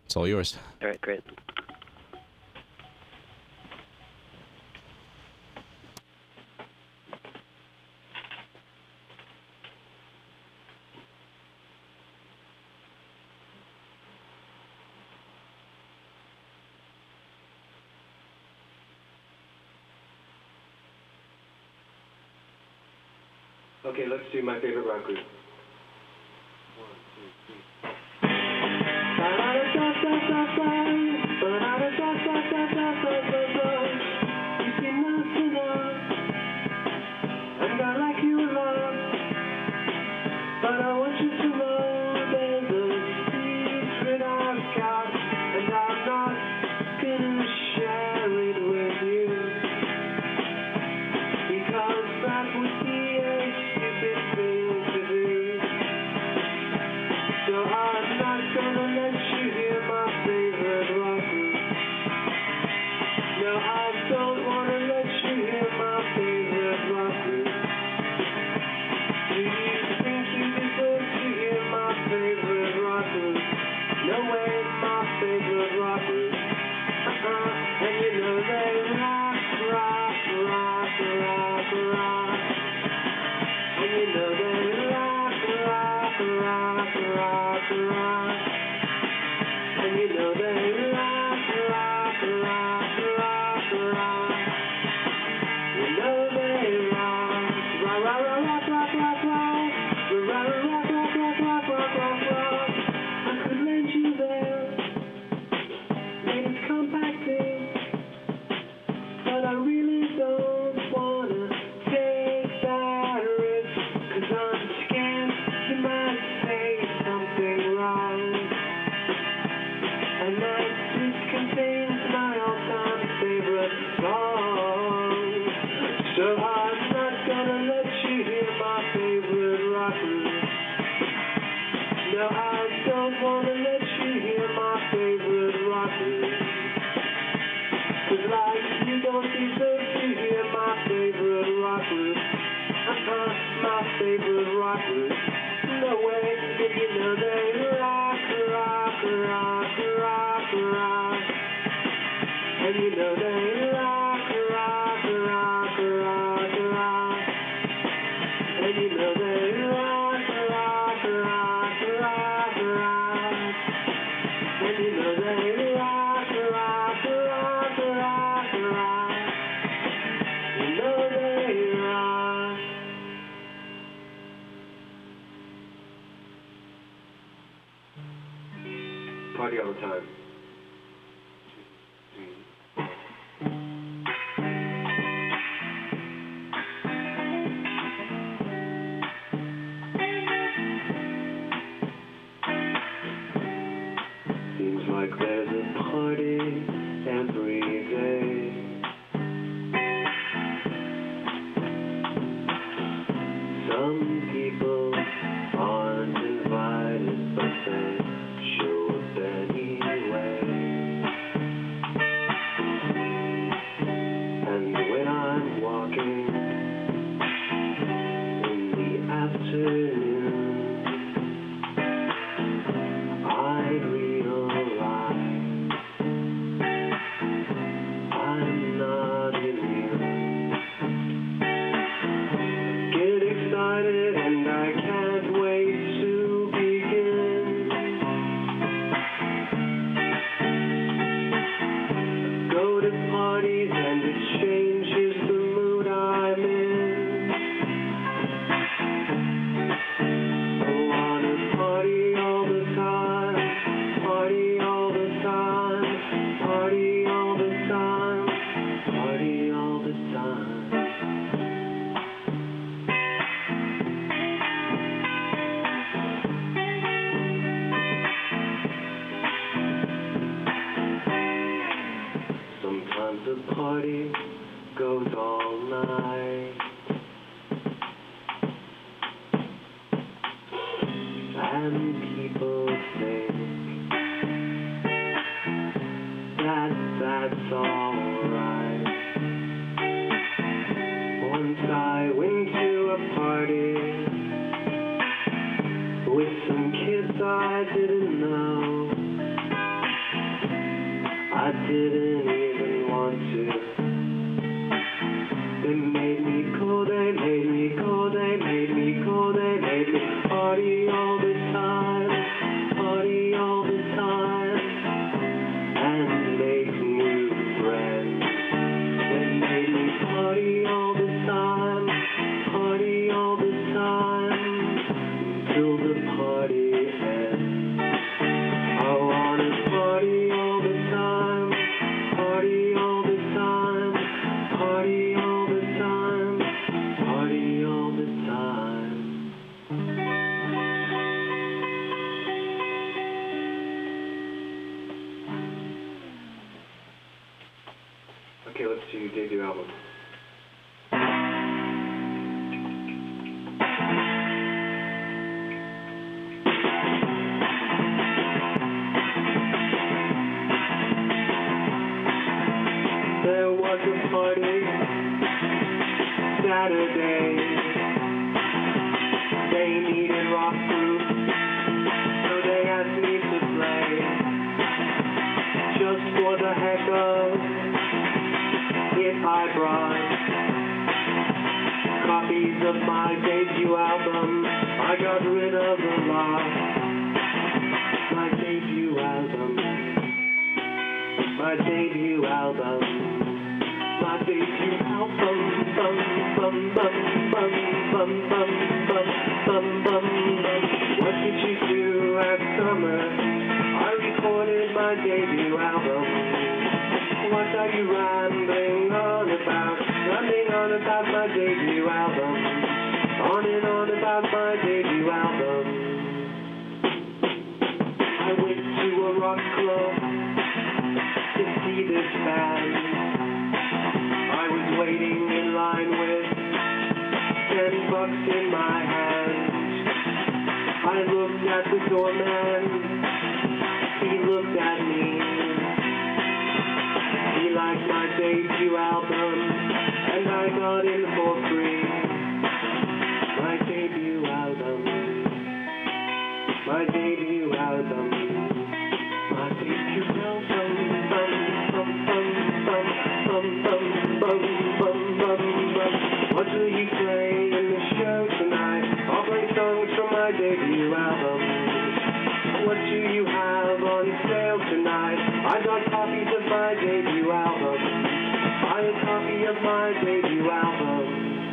It's all yours. All right, great. Okay, let's do my favorite rock group. 1, 2, 3. You seem not to know, and I like you a lot, but I want you to know there's a secret I've got, and I'm not gonna share it with you, because that would be a stupid thing to do. So I'm not gonna let you hear my favorite rock group. No, I don't wanna let you hear my favorite rock group. Do you think you deserve to hear my favorite rock group? No way, my favorite rock group. And you know they rock, rock, rock, rock, rock. And you know they rock, rock, rock, rock, rock. And you know they rock, rock, rock, rock, rock. You know they rock, rock, rock, rock, rock, rock, rock. Rock, rock, rock, rock, rock, rock, rock, rock. I could lend you their latest compact disc, but I really don't wanna take that risk, 'cause I'm scared you might say something wrong, and that disc contains my all-time favorite song. So I'm not gonna let you hear my favorite rock group. No, I don't wanna let you hear my favorite rock group. 'Cause like you don't deserve to hear my favorite rock group. My favorite rock group. No way, if you know they rock, rock, rock, rock, rock. And you know they rock, rock, rock, rock, rock. And you know they rock, rock, rock, rock, rock. And you know they rock, rock, rock, rock, rock. You know they rock. Party all the time. 2, 3. Seems like there's a party every day. Some people aren't invited, but they show up anyway. And when I'm walking in the afternoon, I realize I'm not immune. Get excited and I can't wait to begin. Go to parties and it changes the mood I'm in. I wanna party all the time, party all the time, party all the time, party all the time. Sometimes the party goes all night, and people think that that's alright. Once I went to a party with some kids I didn't know. didn't even want to. They made me go, they made me go, they made me go, they made me party all the time, party all the time, and make new friends. They made me party all the time, party all the time, till the party ends. I wanna party all the time, party all the time, party all the time, party all the time. Okay, let's do your debut album. There was a party Saturday. They needed rock group, so they asked me to play. Just for the heck of it, I brought copies of my debut album. I got rid of a lot. My debut album. My debut album. My debut album. Bum bum bum bum bum bum bum bum bum bum. What did you do last summer? I recorded my debut album. What are you rambling on about? Rambling on about my debut album. On and on about my debut album. I went to a rock club to see this band. I was waiting in line with $10 in my hand. I looked at the doorman. He looked at me. He liked my debut album, and I got in for free. My debut album. My debut album. My debut album. Bum bum bum bum bum bum bum bum bum bum. What will you play in the show tonight? I'll play songs from my debut album. What do you have on sale tonight? I got copies of my debut album. Buy a copy of my debut album.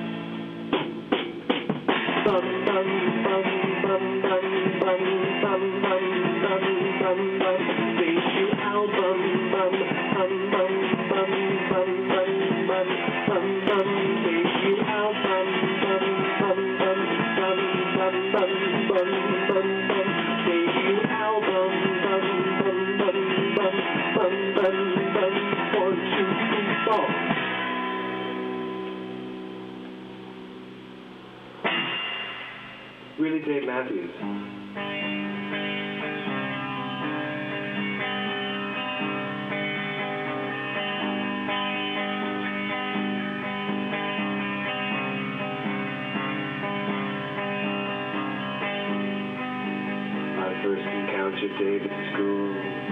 Bum bum bum bum bum bum bum bum bum bum bum. Debut album. Bum bum bum bum bum bum bum bum bum. Debut album. Bum bum bum bum bum bum bum bum bum. Debut album. Bum bum bum bum bum bum bum. 1, 2, 3, 4. Really, Dave Matthews. I first encountered Dave at school.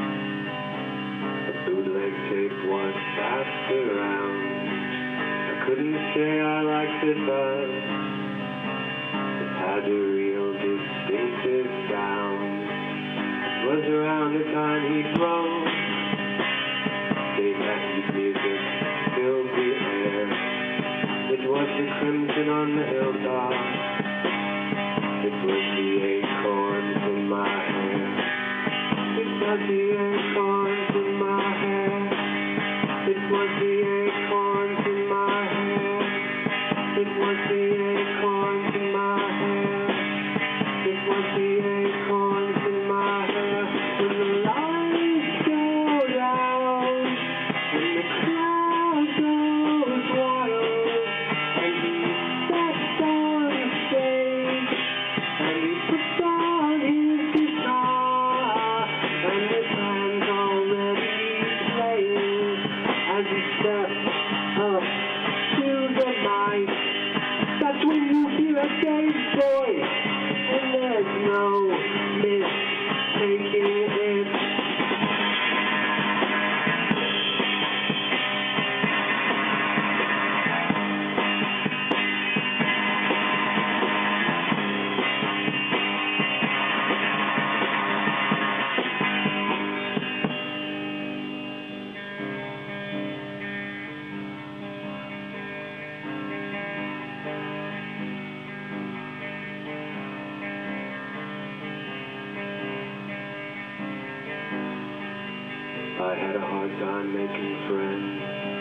A bootleg tape was passed around. I couldn't say I liked it, but it had a real distinctive sound. It was around the time he broke. Dave Matthews music filled the air. It was the crimson on the hilltop. It was the acorns in my hair. It was the acorns in my hair. It was the acorns in my hair. It was the acorns in my hair. It was the acorns in my hair. When the lights go down, when the crowd goes wild, and he steps on the stage, and he puts on his guitar, and the I had a hard time making friends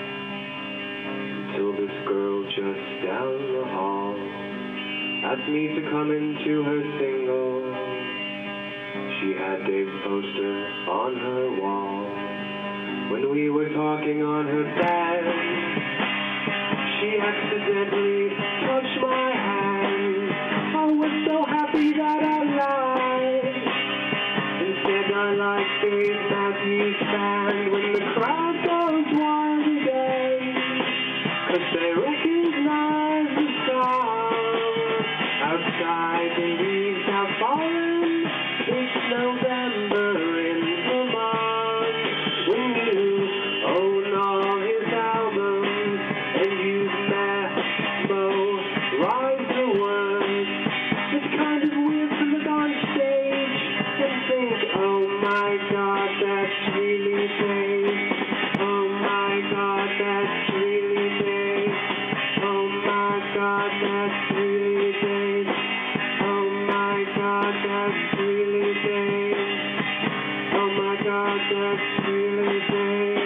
until this girl just down the hall asked me to come into her single. She had Dave's poster on her wall. When we were talking on her bed, she accidentally touched my hand. I was so happy that I lied. Instead I like Dave Matthews Band when the crowd goes wild again, 'cause they recognize the song. Outside the leaves have fallen, it's November in Vermont. When you own all his albums and you've memorized the words, it's kind of weird to look on stage and think, oh my God, that's really Dave. Oh my God, that's really Dave. Oh my God, that's really Dave. Oh my God, that's really Dave. Oh my God, that's really Dave.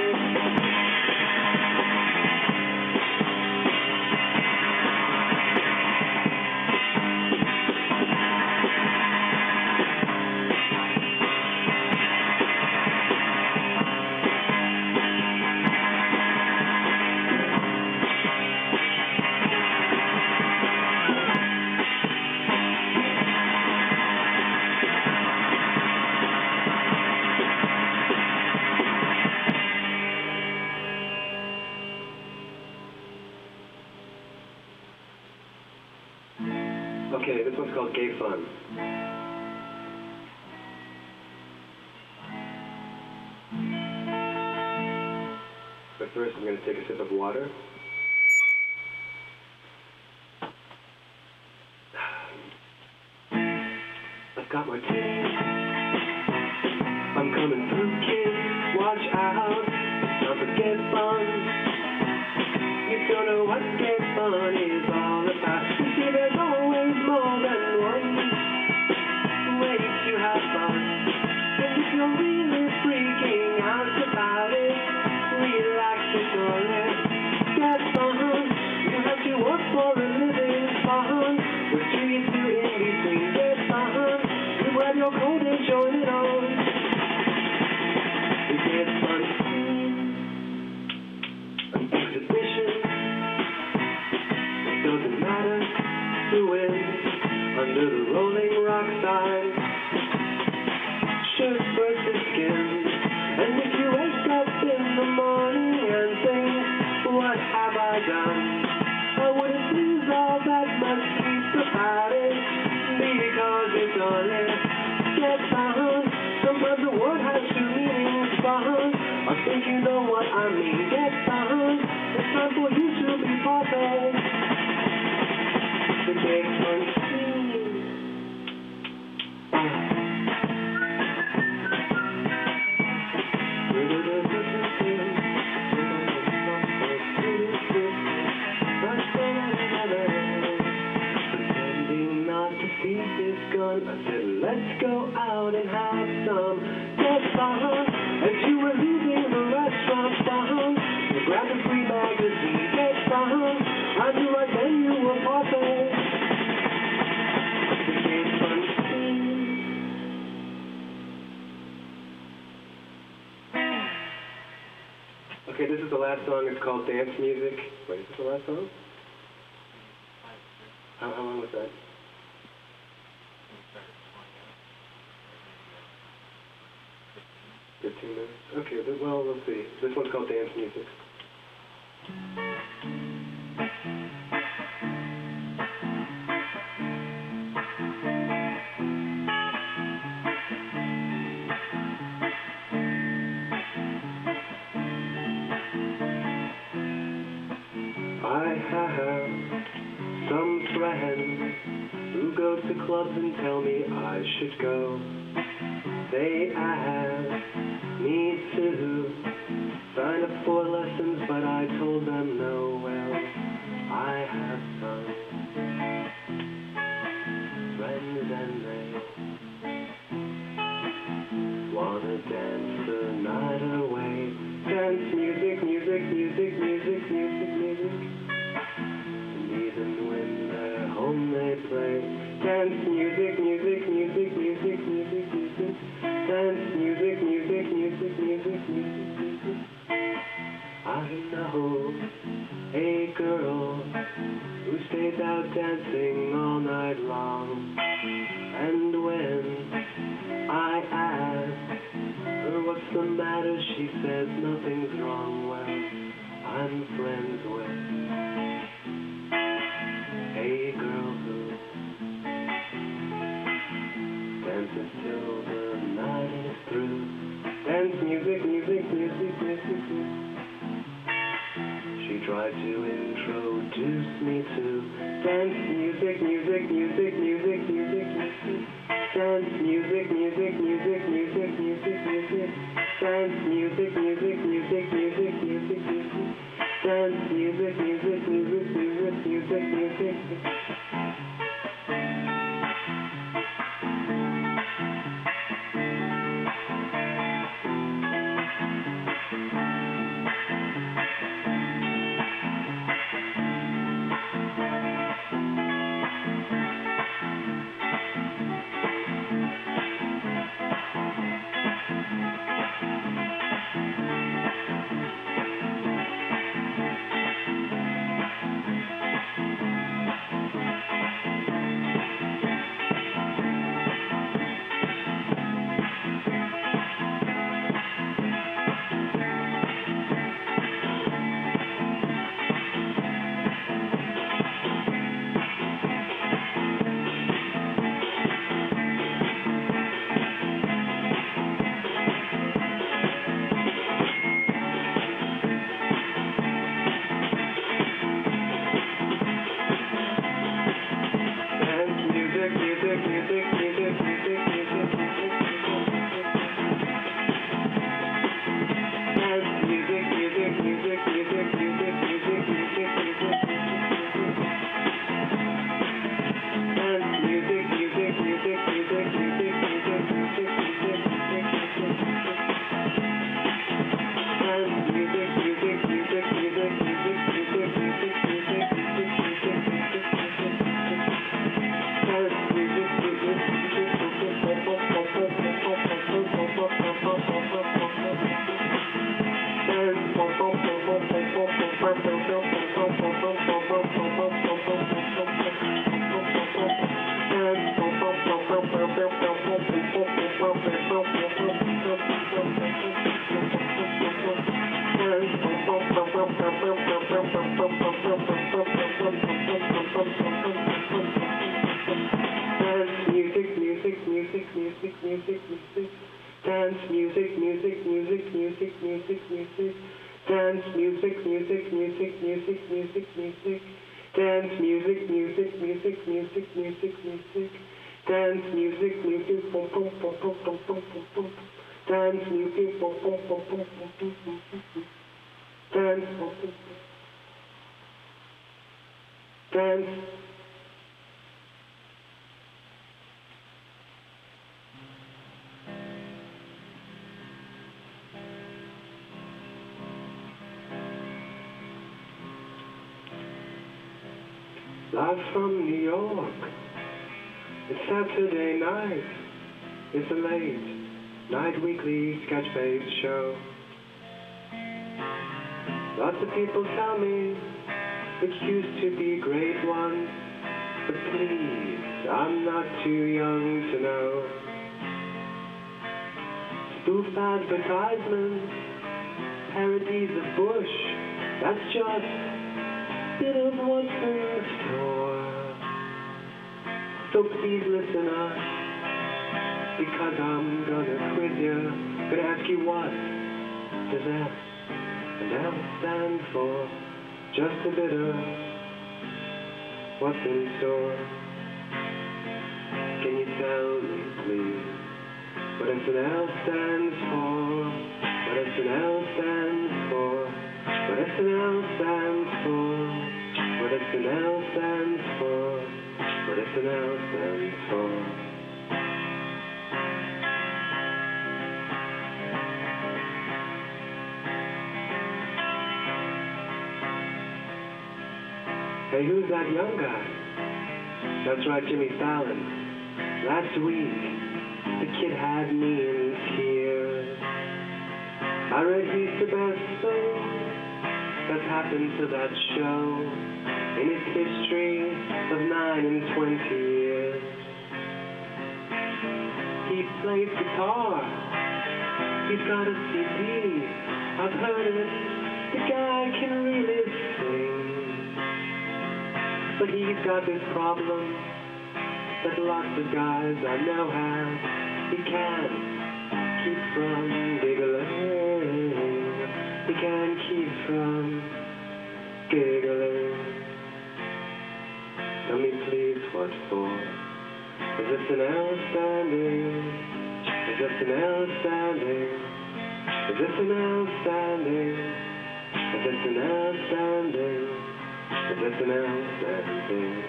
Okay, this one's called Gay Fun. But first I'm going to take a sip of water. I've got my teeth. I'm coming through, kids. Watch out. It's time for Gay Fun. You don't know what Gay Fun is all about. You see, there's always more than one way to have fun. And if you're really freaking out about it, relax and don't let get fun. You have to work for a living fun. What do you do in between? Get fun. You grab your coat and join it on. You get fun. An exhibition. It doesn't matter who wins under the Rolling Rock sign. Shirt versus skin. And if you wake up in the morning and think, what have I done? I wouldn't lose all that much sleep about it, because it's only get fun. Sometimes the word has two meanings, fun. I think you know what I mean, get fun. It's time for you to be part of the Gay Fun scene. Pretending not to see this gun, I said, let's go out and have some get fun. As you were leaving the restaurant, fun. You grabbed a free magazine, get fun. I knew right then you were part of the Gay Fun scene. Okay, this is the last song. It's called Dance Music. Wait, is this the last song? How long was that? Good 2 minutes. Okay, well, let's see. This one's called Dance Music. I have some friends who go to clubs and tell me I should go. They ask me to sign up for lessons, but I told them no. Well, I have some friends and they want wanna dance the night away. Dance music, music, music, music, music, music. And even when they're home they play. Dance music, music, music, music, music, music. Dance music, music, music, music, music, music. I know a girl who stays out dancing all night long. And when I ask her what's the matter, she says nothing's wrong. Well, I'm friends with a girl who dances till the night is through. Dance music, music, music, music, music. She tried to introduce me to dance music, music, music, music, music, music. Dance music, music, music, music, music, music. Dance music, music, music, music, music, music. Dance music, music, music, music, music, music. Dance music, music, music, music, music, music. Dance music, music, music, music, music, music. Dance music, music, music, music, music, music. Dance music, music, pom pom pom pom pom pom pom pom. Dance music, pom pom pom pom pom pom pom pom. Dance, pom pom pom. Dance. Live from New York. It's Saturday night. It's a late night weekly sketch-based show. Lots of people tell me it used to be great once, but please, I'm not too young to know. Spoof advertisements, parodies of Bush, that's just bit of what's in store. So please listen up, because I'm gonna quiz you. Gonna ask you, what does S and L stand for? Just a bit of what's in store. Can you tell me, please, what S and L stands for? What S and L stands for? What S and L stands for? What S and L stands for? What S and L stands for? Hey, who's that young guy? That's right, Jimmy Fallon. Last week, the kid had me in tears. I read he's the best thing that's happened to that show in its history of 9 and 20 years. He plays guitar. He's got a CD. I've heard it. The guy can really sing. But he's got this problem that lots of guys I know have. He can't keep from giggling. He can't keep from giggling. Tell me please what for? Is this an L standing? Is this an L standing? Is this an L standing? Is this an L standing? Is this an L standing?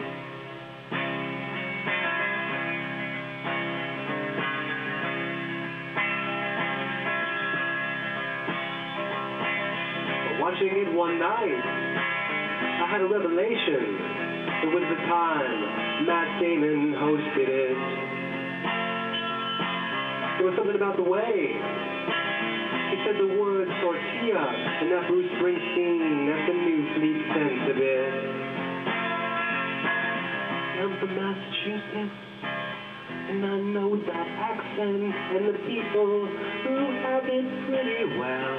Watching it one night, I had a revelation. It was the time Matt Damon hosted it. There was something about the way he said the word tortilla, and that Bruce Springsteen, that's a new fleet sense of it. I'm from Massachusetts, and I know that accent and the people who have it pretty well.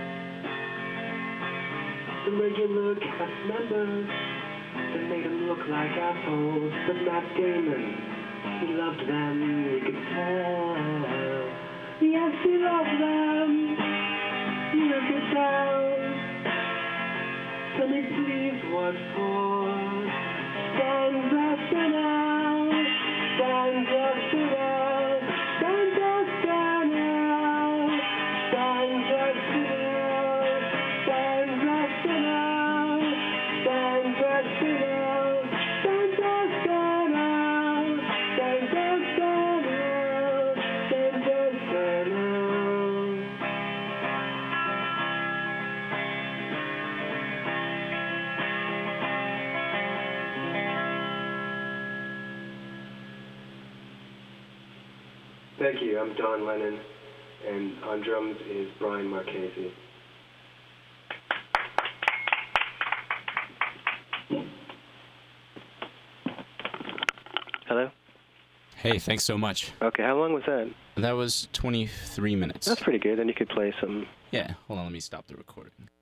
The regular cast members, they made them look like assholes, but Matt Damon, he loved them, you could tell. Yes, he loved them, you could tell. Tell me please what for? Stanza sinner, stanza sinner, stanza sinner, stanza sinner. Thank you. I'm Don Lennon, and on drums is Brian Marchese. Hello? Hey, thanks so much. Okay, how long was that? That was 23 minutes. That's pretty good. Then you could play some. Yeah, hold on, let me stop the recording.